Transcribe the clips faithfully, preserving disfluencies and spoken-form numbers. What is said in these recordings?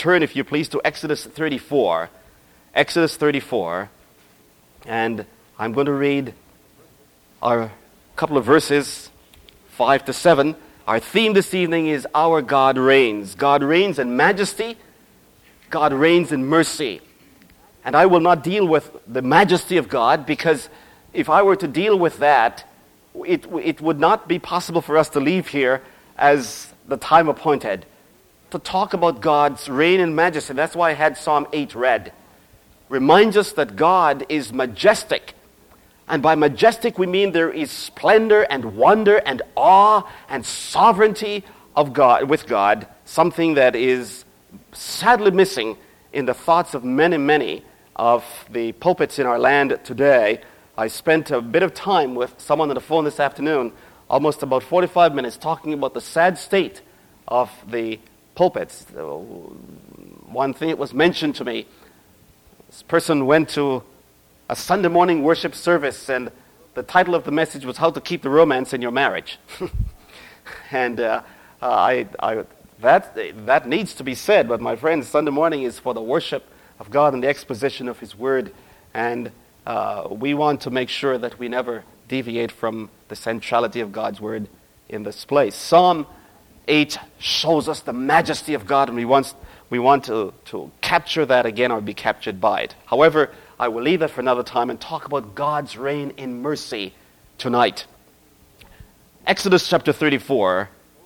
turn, if you please, to Exodus thirty-four. Exodus thirty-four. And I'm going to read our couple of verses, five to seven. Our theme this evening is Our God Reigns. God reigns in majesty. God reigns in mercy. And I will not deal with the majesty of God, because if I were to deal with that, it, it would not be possible for us to leave here as the time appointed to talk about God's reign and majesty. That's why I had Psalm eight read. Reminds us that God is majestic. And by majestic we mean there is splendor and wonder and awe and sovereignty of God, with God, something that is sadly missing in the thoughts of many, many of the pulpits in our land today. I spent a bit of time with someone on the phone this afternoon, almost about forty-five minutes, talking about the sad state of the pulpits. One thing that was mentioned to me, this person went to a Sunday morning worship service, and the title of the message was How to Keep the Romance in Your Marriage. and uh, uh, I, I, that, that needs to be said, but my friends, Sunday morning is for the worship of God and the exposition of His Word, and uh, we want to make sure that we never deviate from the centrality of God's Word in this place. Psalm eight shows us the majesty of God, and we want, we want to, to capture that again or be captured by it. However, I will leave that for another time and talk about God's reign in mercy tonight. Exodus chapter thirty-four.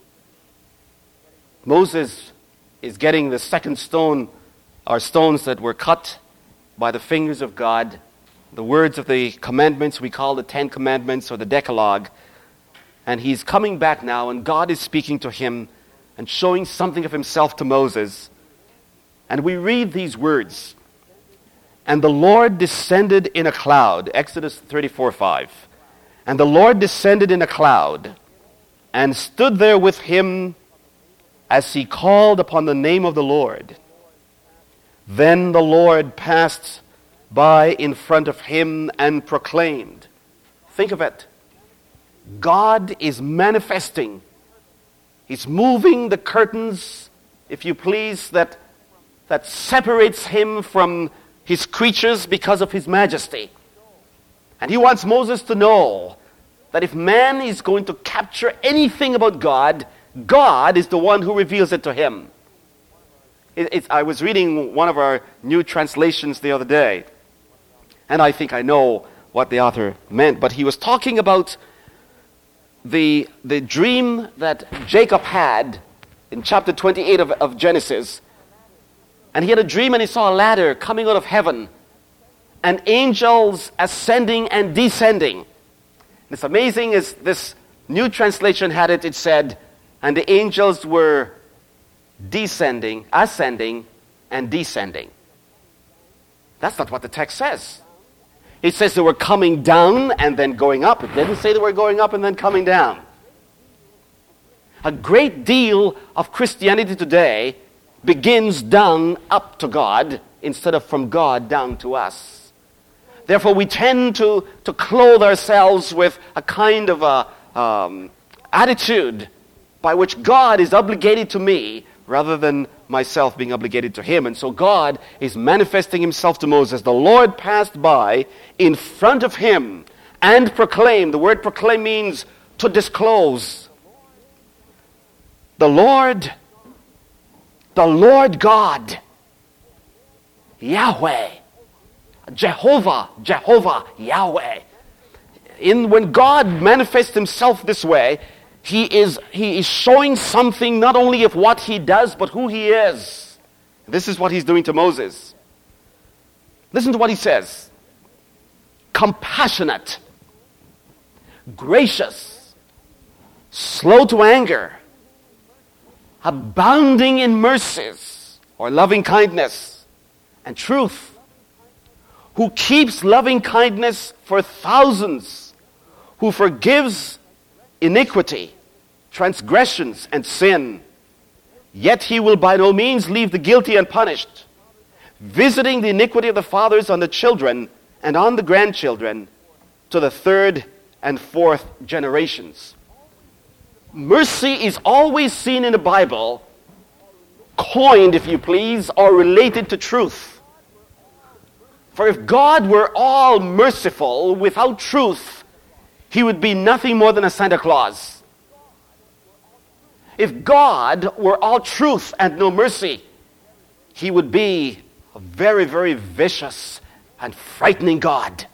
Moses is getting the second stone, or stones that were cut by the fingers of God. The words of the commandments we call the Ten Commandments or the Decalogue. And he's coming back now, and God is speaking to him and showing something of himself to Moses. And we read these words. And the Lord descended in a cloud. Exodus thirty-four five. And the Lord descended in a cloud and stood there with him as he called upon the name of the Lord. Then the Lord passed by in front of him and proclaimed. Think of it. God is manifesting. He's moving the curtains, if you please, that, that separates him from his creatures because of his majesty. And he wants Moses to know that if man is going to capture anything about God, God is the one who reveals it to him. It, it, I was reading one of our new translations the other day, and I think I know what the author meant, but he was talking about the, the dream that Jacob had in chapter twenty-eight of, of Genesis. And he had a dream, and he saw a ladder coming out of heaven, and angels ascending and descending. And it's amazing as this new translation had it, it said, and the angels were descending, ascending, and descending. That's not what the text says. It says they were coming down and then going up. It didn't say they were going up and then coming down. A great deal of Christianity today begins down up to God instead of from God down to us. Therefore, we tend to, to clothe ourselves with a kind of a um, attitude by which God is obligated to me rather than myself being obligated to him. And so God is manifesting himself to Moses. The Lord passed by in front of him and proclaimed. The word proclaim means to disclose. The Lord, the Lord God, Yahweh, Jehovah, Jehovah, Yahweh. In when God manifests himself this way, he is he is showing something not only of what he does, but who he is. This is what he's doing to Moses. Listen to what he says. Compassionate, gracious, slow to anger, abounding in mercies or loving kindness and truth, who keeps loving kindness for thousands, who forgives iniquity, transgressions, and sin. Yet he will by no means leave the guilty unpunished, visiting the iniquity of the fathers on the children and on the grandchildren to the third and fourth generations. Mercy is always seen in the Bible coined, if you please, or related to truth. For if God were all merciful without truth, he would be nothing more than a Santa Claus. If God were all truth and no mercy, he would be a very, very vicious and frightening God.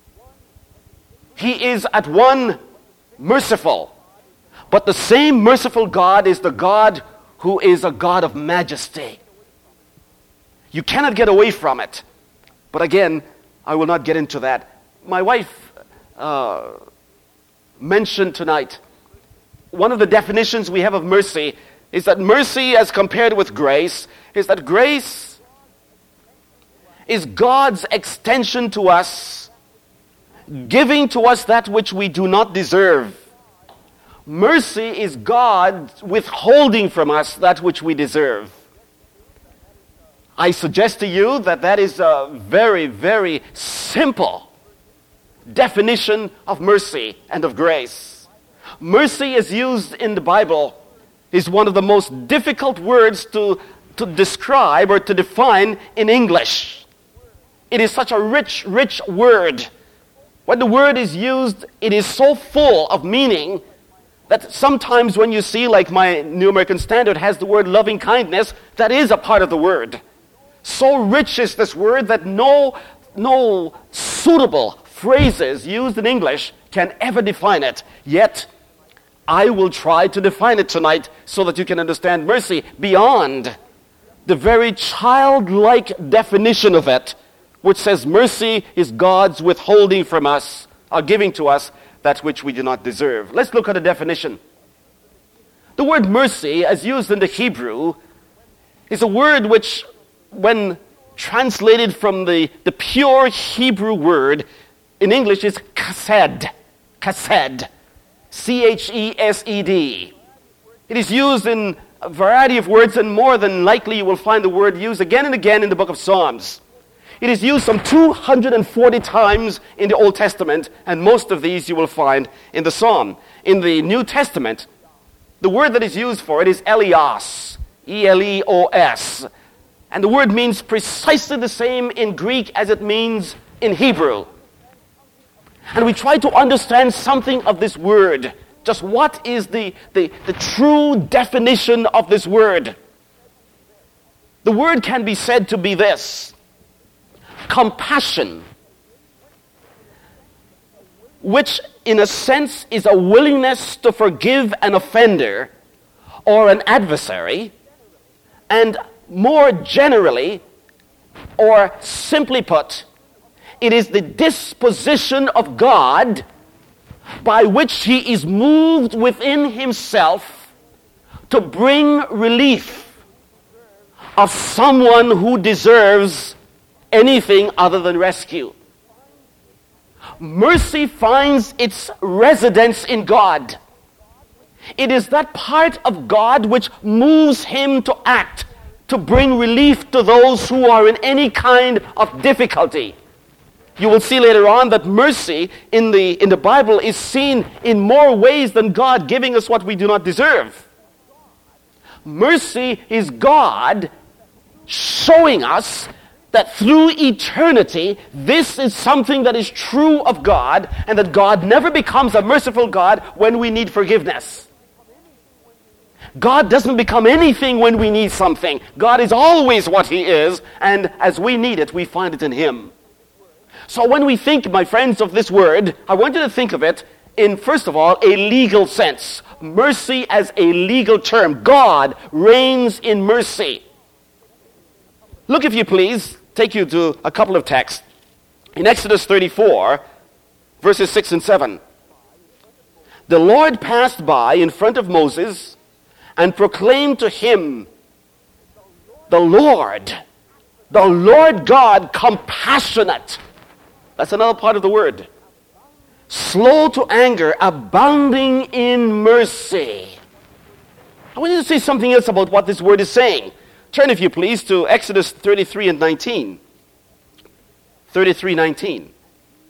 He is at one merciful, but the same merciful God is the God who is a God of majesty. You cannot get away from it. But again, I will not get into that. My wife uh, mentioned tonight, one of the definitions we have of mercy is that mercy, as compared with grace, is that grace is God's extension to us, giving to us that which we do not deserve. Mercy is God withholding from us that which we deserve. I suggest to you that that is a very, very simple definition of mercy and of grace. Mercy, as used in the Bible, is one of the most difficult words to, to describe or to define in English. It is such a rich, rich word. When the word is used, it is so full of meaning that sometimes when you see, like my New American Standard has the word loving kindness, that is a part of the word. So rich is this word that no, no suitable phrases used in English can ever define it. Yet, I will try to define it tonight so that you can understand mercy beyond the very childlike definition of it, which says mercy is God's withholding from us, or giving to us that which we do not deserve. Let's look at a definition. The word mercy, as used in the Hebrew, is a word which, when translated from the, the pure Hebrew word, in English is chesed. Chesed. C H E S E D. It is used in a variety of words, and more than likely you will find the word used again and again in the book of Psalms. It is used some two hundred forty times in the Old Testament, and most of these you will find in the Psalm. In the New Testament, the word that is used for it is Elios, E L E O S. And the word means precisely the same in Greek as it means in Hebrew. And we try to understand something of this word. Just what is the, the, the true definition of this word? The word can be said to be this: compassion, which in a sense is a willingness to forgive an offender or an adversary, and more generally, or simply put, it is the disposition of God by which he is moved within himself to bring relief of someone who deserves anything other than rescue. Mercy finds its residence in God. It is that part of God which moves him to act, to bring relief to those who are in any kind of difficulty. You will see later on that mercy in the, in the Bible is seen in more ways than God giving us what we do not deserve. Mercy is God showing us that through eternity, this is something that is true of God, and that God never becomes a merciful God when we need forgiveness. God doesn't become anything when we need something. God is always what he is, and as we need it, we find it in him. So when we think, my friends, of this word, I want you to think of it in, first of all, a legal sense. Mercy as a legal term. God reigns in mercy. Look, if you please, take you to a couple of texts. In Exodus thirty-four, verses six and seven. The Lord passed by in front of Moses and proclaimed to him, the Lord, the Lord God, compassionate. That's another part of the word. Slow to anger, abounding in mercy. I want you to say something else about what this word is saying. Turn, if you please, to Exodus thirty-three and nineteen. thirty-three nineteen.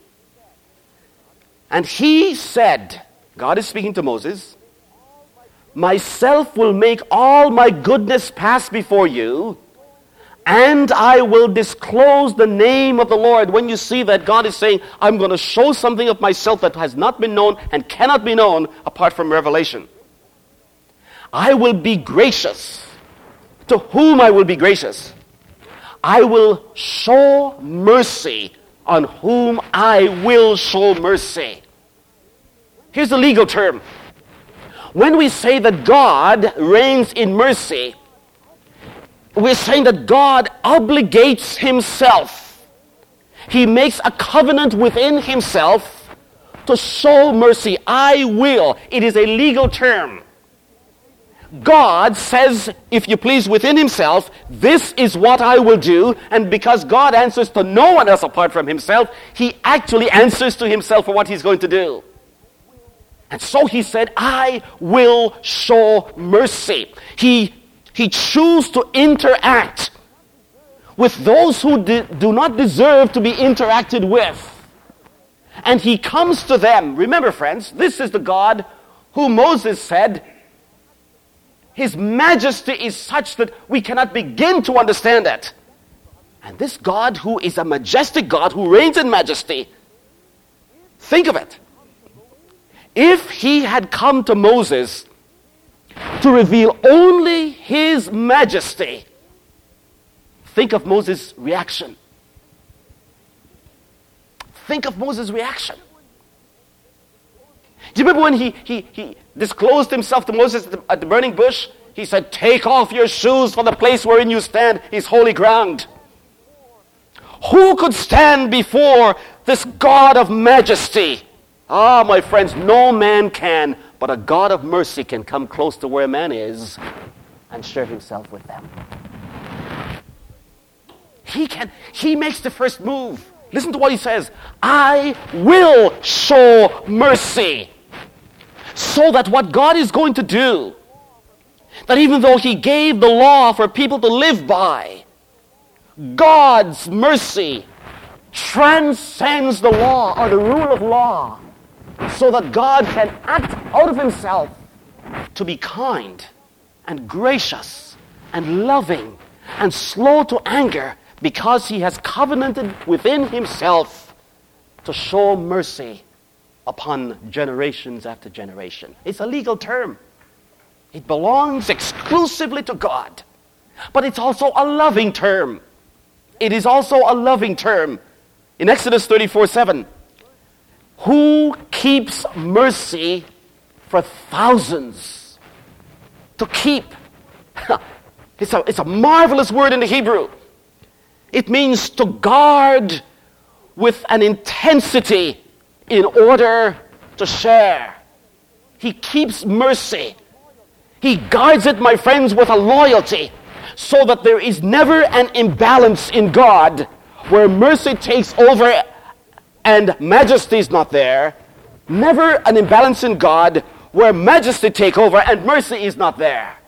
And he said, God is speaking to Moses, myself will make all my goodness pass before you, and I will disclose the name of the Lord. When you see that God is saying, I'm going to show something of myself that has not been known and cannot be known apart from revelation. I will be gracious. To whom I will be gracious? I will show mercy on whom I will show mercy. Here's the legal term. When we say that God reigns in mercy, we're saying that God obligates himself. He makes a covenant within himself to show mercy. I will. It is a legal term. God says, if you please, within himself, this is what I will do. And because God answers to no one else apart from himself, he actually answers to himself for what he's going to do. And so he said, I will show mercy. He, he chose to interact with those who de- do not deserve to be interacted with. And he comes to them. Remember, friends, this is the God who Moses said, his majesty is such that we cannot begin to understand it. And this God who is a majestic God, who reigns in majesty, think of it. If he had come to Moses to reveal only his majesty, think of Moses' reaction. Think of Moses' reaction. Do you remember when he, he, he disclosed himself to Moses at the, at the burning bush? He said, take off your shoes, for the place wherein you stand is holy ground. Who could stand before this God of majesty? Ah, my friends, no man can, but a God of mercy can come close to where man is and share himself with them. He can, he makes the first move. Listen to what he says. I will show mercy. So that what God is going to do, that even though he gave the law for people to live by, God's mercy transcends the law or the rule of law, so that God can act out of himself to be kind and gracious and loving and slow to anger, because he has covenanted within himself to show mercy upon generations after generation. It's a legal term. It belongs exclusively to God. But it's also a loving term. It is also a loving term. In Exodus thirty-four seven, who keeps mercy for thousands? To keep. It's a, it's a marvelous word in the Hebrew. It means to guard with an intensity in order to share. He keeps mercy. He guards it, my friends, with a loyalty, so that there is never an imbalance in God where mercy takes over and majesty is not there. Never an imbalance in God where majesty takes over and mercy is not there.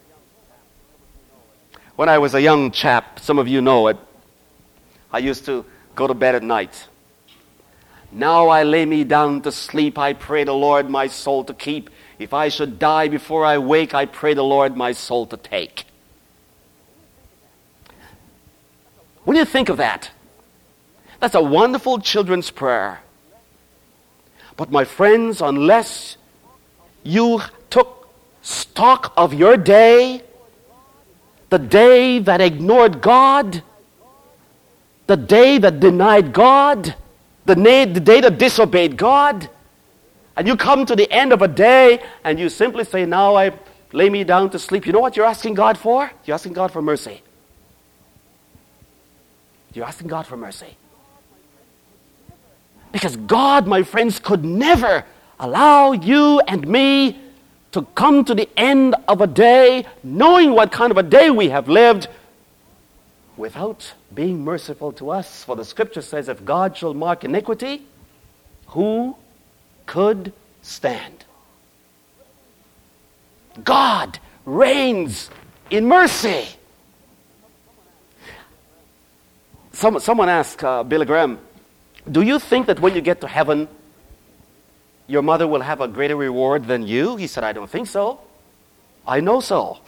When I was a young chap, some of you know it, I used to go to bed at night. Now I lay me down to sleep, I pray the Lord my soul to keep. If I should die before I wake, I pray the Lord my soul to take. When you think of that, that's a wonderful children's prayer. But my friends, unless you took stock of your day, the day that ignored God, the day that denied God, the day, the day that disobeyed God, and you come to the end of a day and you simply say, now I lay me down to sleep. You know what you're asking God for? You're asking God for mercy. You're asking God for mercy. Because God, my friends, could never allow you and me to come to the end of a day, knowing what kind of a day we have lived, without being merciful to us. For the scripture says, if God shall mark iniquity, who could stand? God reigns in mercy. Some, someone asked uh, Billy Graham, do you think that when you get to heaven, your mother will have a greater reward than you? He said, I don't think so. I know so.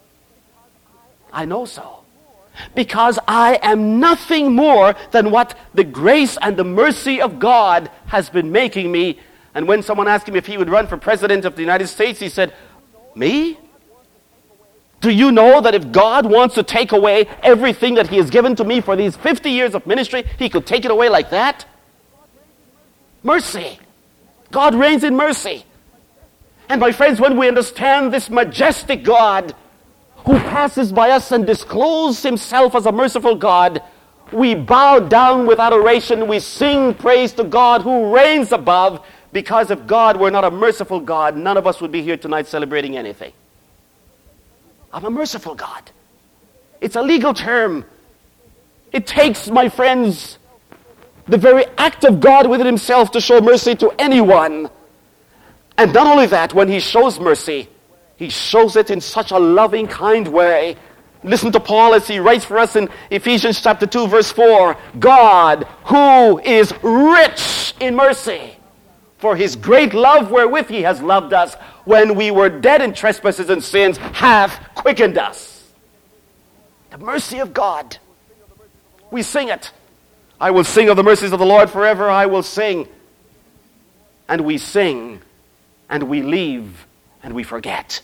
I know so. Because I am nothing more than what the grace and the mercy of God has been making me. And when someone asked him if he would run for president of the United States, he said, me? Do you know that if God wants to take away everything that he has given to me for these fifty years of ministry, he could take it away like that? Mercy. God reigns in mercy. And my friends, when we understand this majestic God who passes by us and discloses himself as a merciful God, we bow down with adoration. We sing praise to God who reigns above, because if God were not a merciful God, none of us would be here tonight celebrating anything. I'm a merciful God. It's a legal term. It takes, my friends, the very act of God within himself to show mercy to anyone. And not only that, when he shows mercy, he shows it in such a loving, kind way. Listen to Paul as he writes for us in Ephesians chapter two, verse four. God, who is rich in mercy, for his great love wherewith he has loved us, when we were dead in trespasses and sins, hath quickened us. The mercy of God. We sing it. I will sing of the mercies of the Lord forever. I will sing. And we sing, and we leave, and we forget.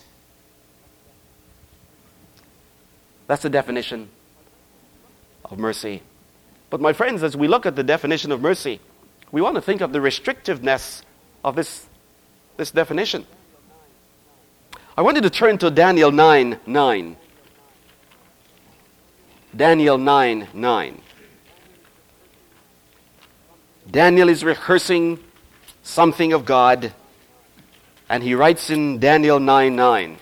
That's the definition of mercy. But my friends, as we look at the definition of mercy, we want to think of the restrictiveness of this, this definition. I want you to turn to Daniel nine nine. Daniel nine nine. Daniel is rehearsing something of God, and he writes in Daniel nine nine.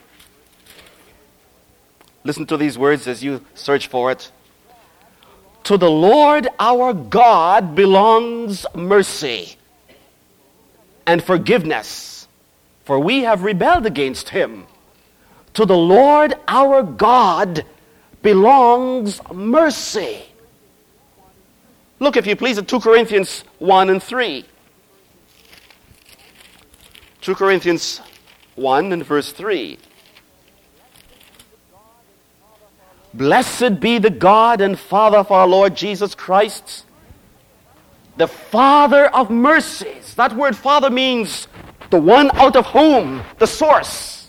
Listen to these words as you search for it. To the Lord our God belongs mercy and forgiveness, for we have rebelled against him. To the Lord our God belongs mercy. Look, if you please, at two Corinthians one and three. two Corinthians one and verse three. Blessed be the God and Father of our Lord Jesus Christ, the Father of mercies. That word Father means the one out of whom, the source.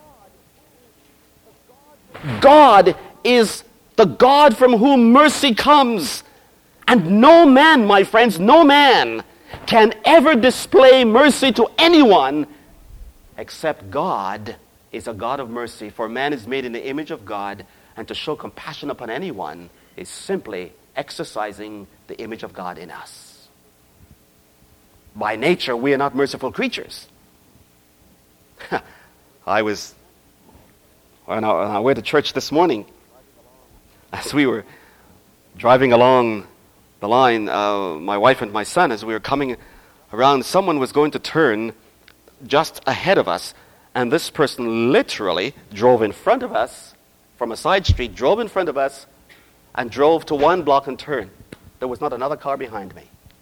God is the God from whom mercy comes. And no man, my friends, no man can ever display mercy to anyone except God is a God of mercy. For man is made in the image of God, and to show compassion upon anyone is simply exercising the image of God in us. By nature, we are not merciful creatures. I was, on our, on our way to church this morning, as we were driving along the line, uh, my wife and my son, as we were coming around, someone was going to turn just ahead of us, and this person literally drove in front of us from a side street, drove in front of us, and drove to one block and turned. There was not another car behind me.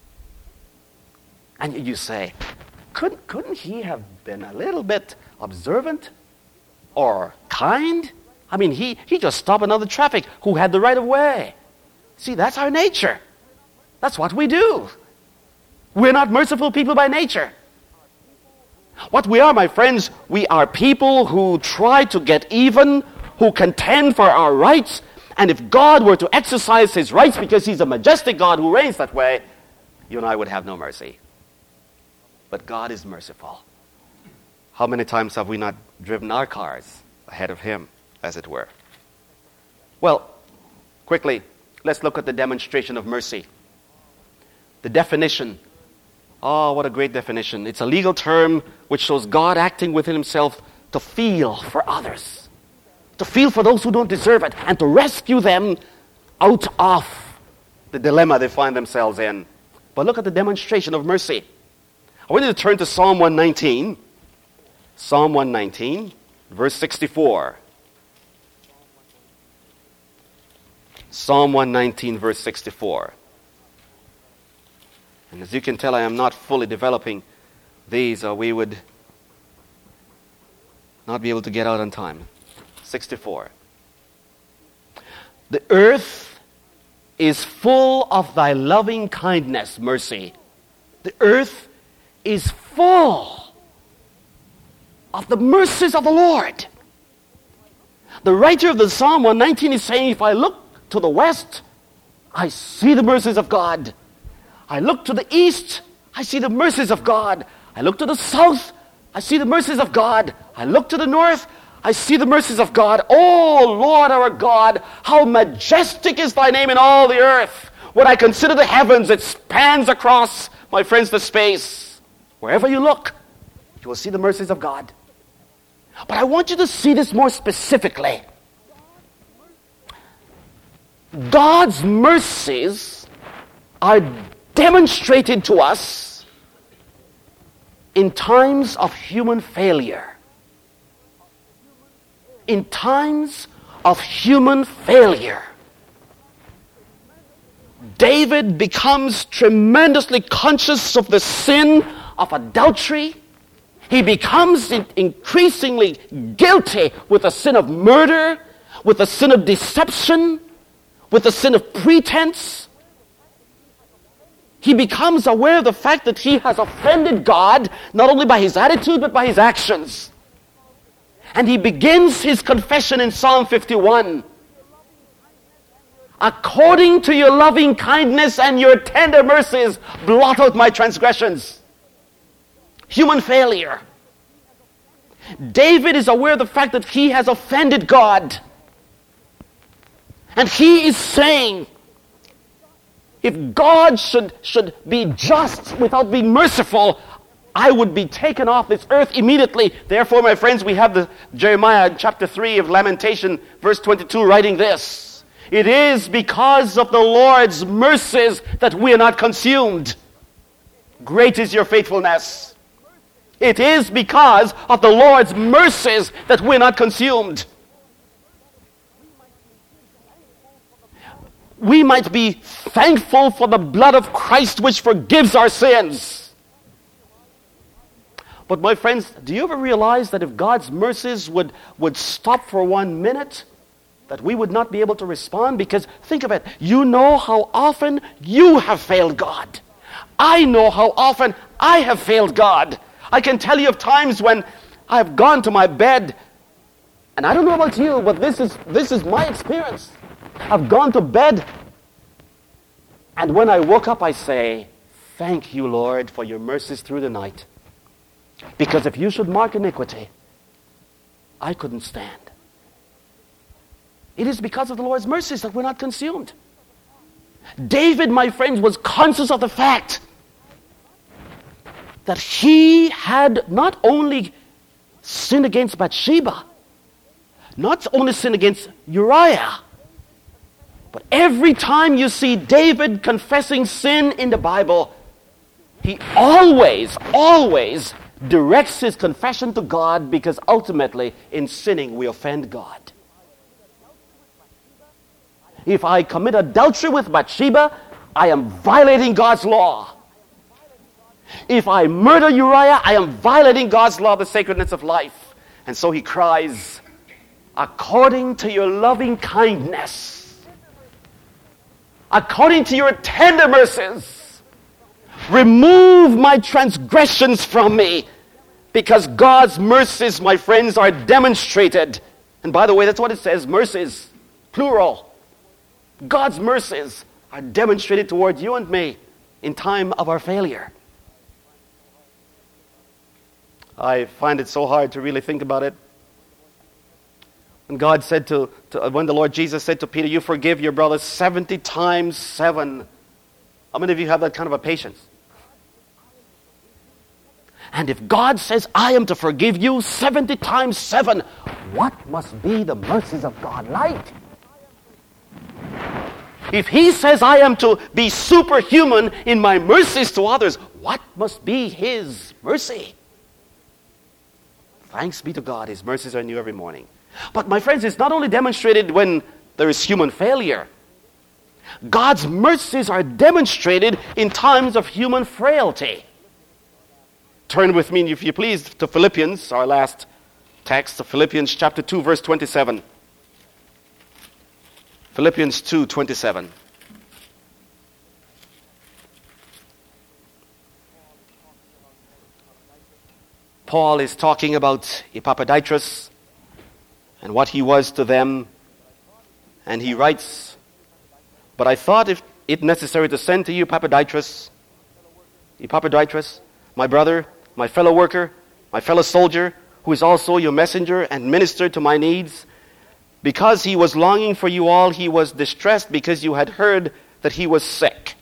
And you say, couldn't, couldn't he have been a little bit observant or kind? I mean, he, he just stopped another traffic who had the right of way. See, that's our nature. That's what we do. We're not merciful people by nature. What we are, my friends, we are people who try to get even, who contend for our rights. And if God were to exercise his rights because he's a majestic God who reigns that way, you and I would have no mercy. But God is merciful. How many times have we not driven our cars ahead of him, as it were? Well, quickly, let's look at the demonstration of mercy. The definition. Oh, what a great definition. It's a legal term which shows God acting within himself to feel for others. To feel for those who don't deserve it, and to rescue them out of the dilemma they find themselves in. But look at the demonstration of mercy. I want you to turn to Psalm one nineteen. Psalm one nineteen, verse sixty-four. Psalm one nineteen, verse sixty-four. And as you can tell, I am not fully developing these, or we would not be able to get out on time. sixty-four. The earth is full of thy loving kindness, mercy. The earth is full of the mercies of the Lord. The writer of the Psalm one nineteen is saying, if I look to the west, I see the mercies of God. I look to the east, I see the mercies of God. I look to the south, I see the mercies of God. I look to the north, I see the mercies of God. Oh, Lord our God, how majestic is thy name in all the earth. When I consider the heavens, it spans across, my friends, the space. Wherever you look, you will see the mercies of God. But I want you to see this more specifically. God's mercies are demonstrated to us in times of human failure. In times of human failure. David becomes tremendously conscious of the sin of adultery. He becomes increasingly guilty with the sin of murder, with the sin of deception, with the sin of pretense. He becomes aware of the fact that he has offended God, not only by his attitude, but by his actions. And he begins his confession in Psalm fifty-one. According to your loving kindness and your tender mercies, blot out my transgressions. Human failure. David is aware of the fact that he has offended God. And he is saying, if God should, should be just without being merciful, I would be taken off this earth immediately. Therefore, my friends, we have the Jeremiah chapter three of Lamentation, verse twenty-two, writing this. It is because of the Lord's mercies that we are not consumed. Great is your faithfulness. It is because of the Lord's mercies that we're not consumed. We might be thankful for the blood of Christ which forgives our sins. But my friends, do you ever realize that if God's mercies would, would stop for one minute, that we would not be able to respond? Because think of it, you know how often you have failed God. I know how often I have failed God. I can tell you of times when I've gone to my bed, and I don't know about you, but this is this is my experience. I've gone to bed, and when I woke up, I say, thank you, Lord, for your mercies through the night. Because if you should mark iniquity, I couldn't stand. It is because of the Lord's mercies that we're not consumed. David, my friends, was conscious of the fact that he had not only sinned against Bathsheba, not only sinned against Uriah, but every time you see David confessing sin in the Bible, he always, always directs his confession to God, because ultimately in sinning we offend God. If I commit adultery with Bathsheba, I am violating God's law. If I murder Uriah, I am violating God's law of the sacredness of life. And so he cries, according to your loving kindness, according to your tender mercies, remove my transgressions from me, because God's mercies, my friends, are demonstrated. And by the way, that's what it says, mercies, plural. God's mercies are demonstrated toward you and me in time of our failure. I find it so hard to really think about it. When God said to, to when the Lord Jesus said to Peter, you forgive your brothers seventy times seven. How many of you have that kind of a patience? And if God says, I am to forgive you seventy times seven, what must be the mercies of God like? If he says I am to be superhuman in my mercies to others, what must be his mercy? Thanks be to God, his mercies are new every morning. But my friends, it's not only demonstrated when there is human failure. God's mercies are demonstrated in times of human frailty. Turn with me, if you please, to Philippians, our last text of Philippians chapter two, verse twenty-seven. Philippians two, twenty-seven. Paul is talking about Epaphroditus and what he was to them. And he writes, "But I thought if it necessary to send to you Epaphroditus, Epaphroditus, my brother, my fellow worker, my fellow soldier, who is also your messenger and minister to my needs. Because he was longing for you all, he was distressed because you had heard that he was sick.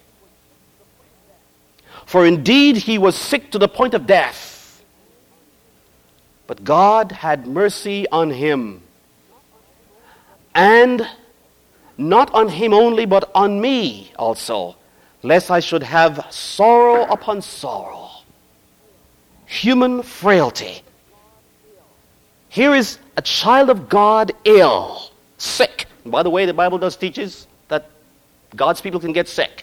For indeed he was sick to the point of death. But God had mercy on him. And not on him only, but on me also, lest I should have sorrow upon sorrow." Human frailty. Here is a child of God ill, sick. And by the way, the Bible does teaches that God's people can get sick.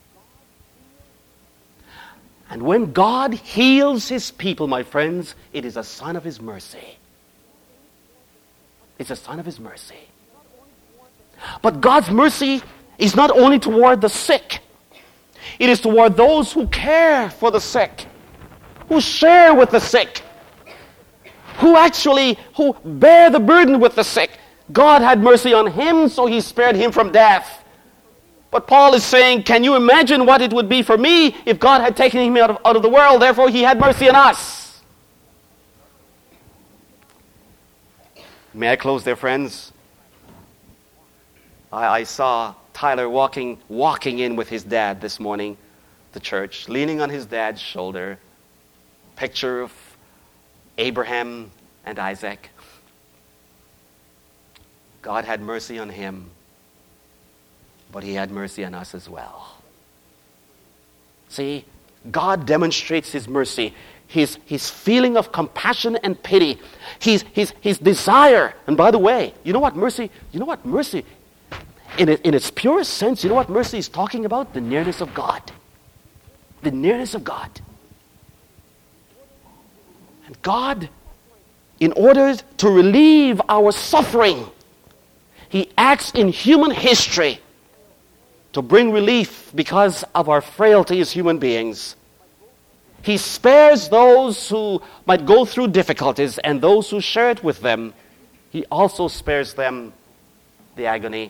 And when God heals his people, my friends, it is a sign of his mercy. It's a sign of his mercy. But God's mercy is not only toward the sick. It is toward those who care for the sick, who share with the sick, who actually, who bear the burden with the sick. God had mercy on him, so he spared him from death. But Paul is saying, can you imagine what it would be for me if God had taken him out of, out of the world? Therefore, he had mercy on us. May I close there, friends? I, I saw Tyler walking, walking in with his dad this morning, the church, leaning on his dad's shoulder. Picture of Abraham and Isaac. God had mercy on him, but he had mercy on us as well. See, God demonstrates his mercy, his, his feeling of compassion and pity, his, his, his desire. And by the way, you know what mercy, you know what mercy, in, it, in its purest sense, you know what mercy is talking about? The nearness of God. The nearness of God. And God, in order to relieve our suffering, he acts in human history to bring relief because of our frailty as human beings. He spares those who might go through difficulties and those who share it with them. He also spares them the agony.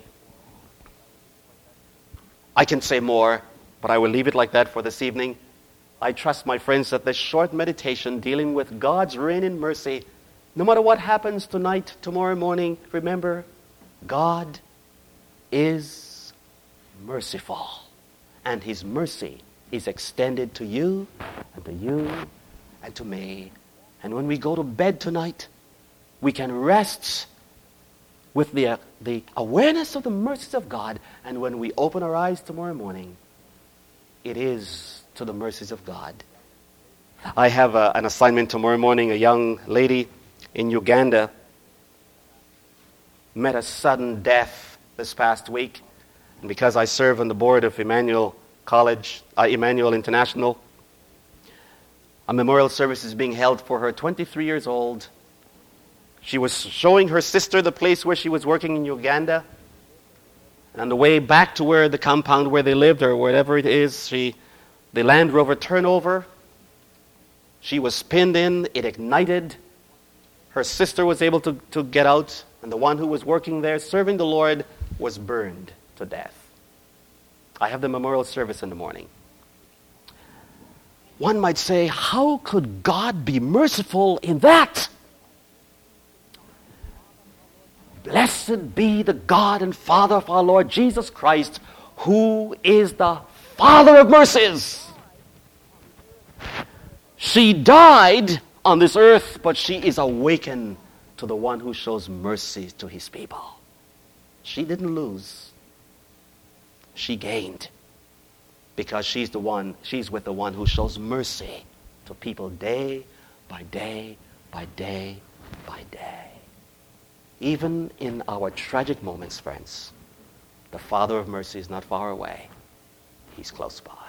I can say more, but I will leave it like that for this evening. I trust, my friends, that this short meditation dealing with God's reign in mercy, no matter what happens tonight, tomorrow morning, remember, God is merciful. And his mercy is extended to you, and to you, and to me. And when we go to bed tonight, we can rest with the, uh, the awareness of the mercies of God. And when we open our eyes tomorrow morning, it is to the mercies of God. I have a, an assignment tomorrow morning. A young lady in Uganda met a sudden death this past week. And because I serve on the board of Emmanuel College, uh, Emmanuel International, a memorial service is being held for her, twenty-three years old. She was showing her sister the place where she was working in Uganda. And on the way back to where the compound where they lived, or wherever it is, she the Land Rover turnover, she was pinned in, it ignited. Her sister was able to, to get out, and the one who was working there serving the Lord was burned to death. I have the memorial service in the morning. One might say, how could God be merciful in that? Blessed be the God and Father of our Lord Jesus Christ, who is the Father of mercies. She died on this earth, but she is awakened to the one who shows mercy to his people. She didn't lose. She gained. Because she's the one, she's with the one who shows mercy to people day by day by day by day. Even in our tragic moments, friends, the Father of mercy is not far away. He's close by.